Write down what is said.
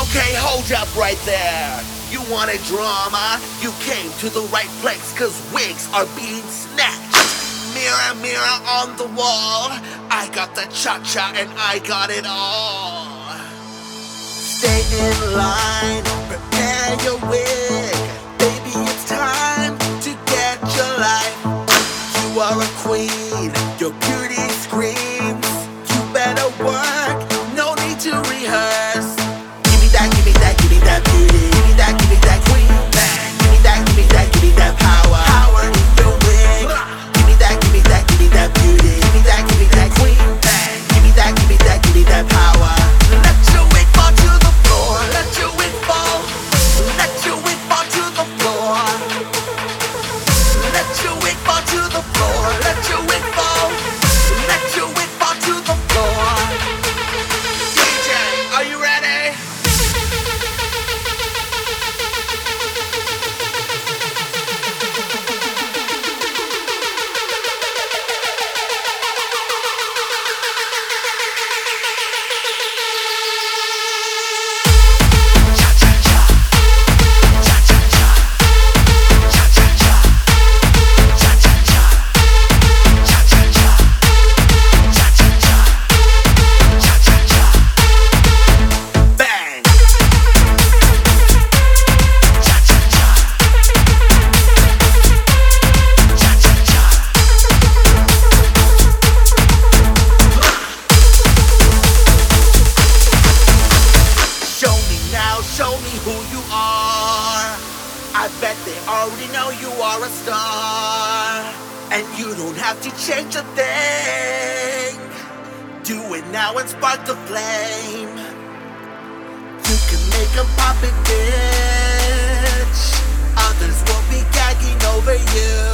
Okay, hold up right there. You wanted drama? You came to the right place, cause wigs are being snatched. Mirror, mirror on the wall, I got the cha-cha and I got it all. Stay in line, prepare your wig. Baby, it's time to get your life. You are a queen, your beauty screams. You better work, no need to rehearse. Give me that, give me that, give me that beauty. Give me that, give me that queen bang. Give me that, give me that, give me that power. Power in your wig. Give me that, give me that, give me that beauty. Give me that, give me that queen bang. Give me that, give me that, give me that power. Let your wig fall to the floor. Let your wig fall. Let your wig fall to the floor. Let your wig fall to the floor. Let your wig fall. Let your wig fall to the floor. DJ, are you ready? Bang! Show me now, show me who you are. I bet they already know you are a star. And you don't have to change a thing. Do it now and spark the flame. You can make a pop it, bitch. Others will be gagging over you.